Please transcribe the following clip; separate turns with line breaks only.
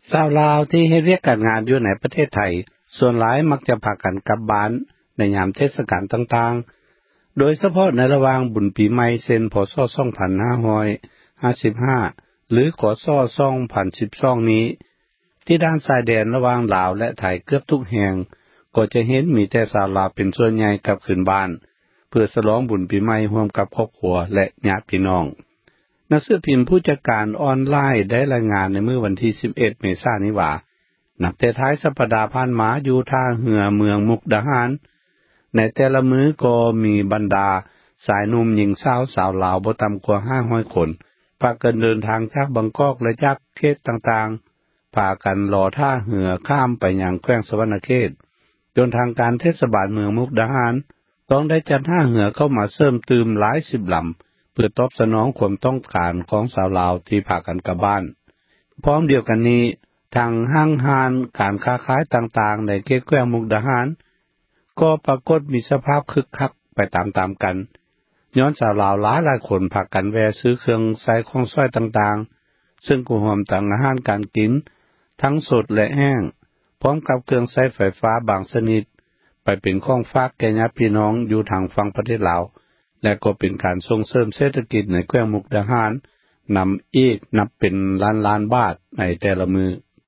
ชาวลาวที่เฮ็ดเวียกการงานอยู่ในประเทศไทยส่วนหลายมักจะพากันกลับบ้านในยามเทศกาลต่างๆโดยเฉพาะในระหว่างบุญปีใหม่เช่นพ.ศ. 2555หรือค.ศ. 2012นี้ที่ด้านชายแดนระหว่างลาวและไทยเกือบทุกแห่งก็จะเห็นมีแต่ชาวลาวเป็นส่วนใหญ่กลับคืนบ้านเพื่อฉลองบุญปีใหม่ร่วมกับครอบครัวและญาติพี่น้องหนังสือพิมพ์ผู้จัดการออนไลน์ได้รายงานในมื้อวันที่11เมษายนนี้ว่านับแต่ท้ายสัปดาห์ผ่านมาอยู่ท่าเรือเมืองมุกดาหารในแต่ละมื้อก็มีบรรดาชายหนุ่มหญิงสาวลาวบ่ต่ำกว่า500คนพากันเดินทางจากบางกอกและจากเขตต่างๆพากันรอท่าเรือข้ามไปยังแขวงสวรรณเขตจนทางการเทศบาลเมืองมุกดาหารต้องได้จัดท่าเรือเข้ามาเสริมเติมหลาย10ลำเพื่อตอบสนองความต้องการของชาวลาวที่พากันกลับบ้านพร้อมเดียวกันนี้ทางห้างร้านการค้าขายต่างๆในเขตแขวงมุกดาหารก็ปรากฏมีสภาพคึกคักไปตามๆกันย้อนชาวลาวหลายคนพากันแวะซื้อเครื่องใช้ของใช้ต่างๆซึ่งก็รวมทั้งอาหารการกินทั้งสดและแห้งพร้อมกับเครื่องใช้ไฟฟ้าบางชนิดไปเป็นของฝากแก่ญาติพี่น้องอยู่ทางฝั่งประเทศลาวและก็เป็นการส่งเสริมเศรษฐกิจในแขวงมุกดาหารนำอีกนับเป็นล้านบาทในแต่ละมือ